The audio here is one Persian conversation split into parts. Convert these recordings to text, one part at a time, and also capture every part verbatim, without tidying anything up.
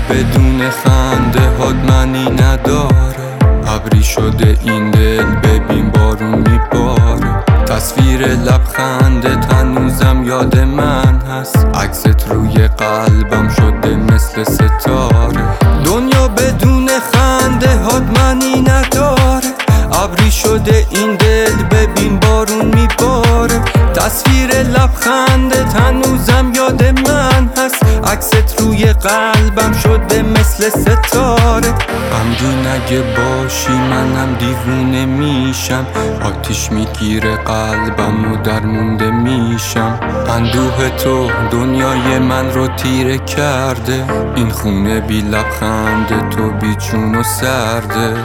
بدون خنده هات معنی نداره. ابری شده این دل ببین بارون میباره. تصویر لبخندت هنوزم یاد من هست. عکست روی قلبم شده مثل ستاره. دنیا بدون خنده هات معنی نداره. ابری شده این دل ببین بارون میباره. تصویر لبخندت هنوزم یاد من هست. عکست روی قلبم شده مثل ستاره. غمگین اگه باشی منم دیوونه میشم. آتیش میگیره قلبم و درمونده میشم. اندوه تو دنیای من رو تیره کرده. این خونه بی لبخند تو بی جون و سرده.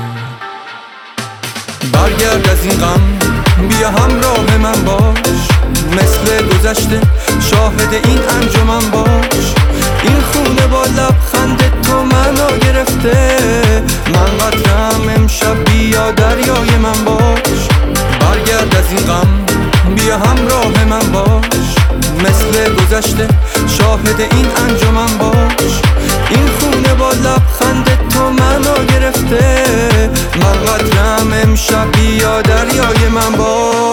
برگرد از این غم بیا همراه من باش. مثل گذشته شاهد این انجمن باش. این خونه با لبخند تو منو گرفته. من قطرم امشب بیا دریای من باش. برگرد از این غم بیا همراه من باش. مثل گذشته شاهد این انجمن باش. این خونه با لبخند تو منو گرفته. من قطرم امشب بیا دریای من باش.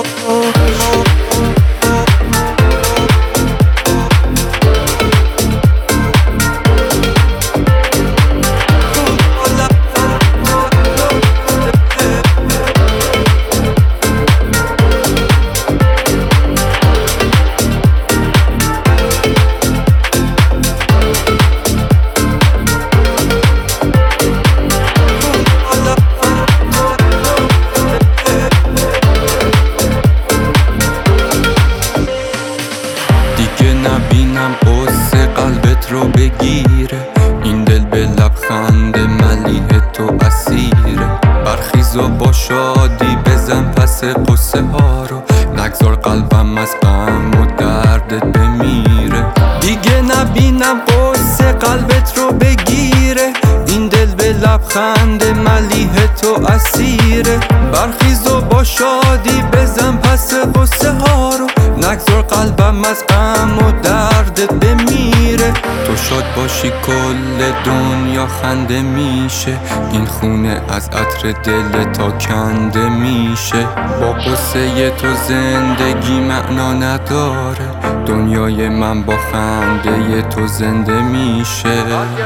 نبینم قصه قلبت رو بگیره. این دل به لبخند ملیح تو اسیره. برخیز و با شادی بزن پس قصه ها رو. نگذار قلبم از غم و دردت بمیره. دیگه نبینم قصه قلبت رو بگیره. این دل به لبخند ملیح تو اسیره. برخیز و با شادی بزن پس قصه ها رو. نگذار قلبم از غم و دردت بمیره. تو شاد باشی کل دنیا خنده میشه. این خونه از عطر دل تا کنده میشه. با قصه تو زندگی معنا نداره. دنیای من با خنده تو زنده میشه.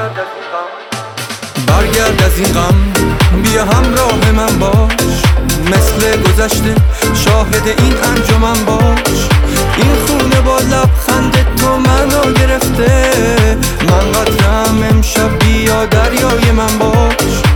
برگرد از این غم بیا همراه من باش. مثل گذشته شاهد این انجمن باش. این خونه با لبخند تو منو گرفته. من قطرم امشب بیا دریای من باش.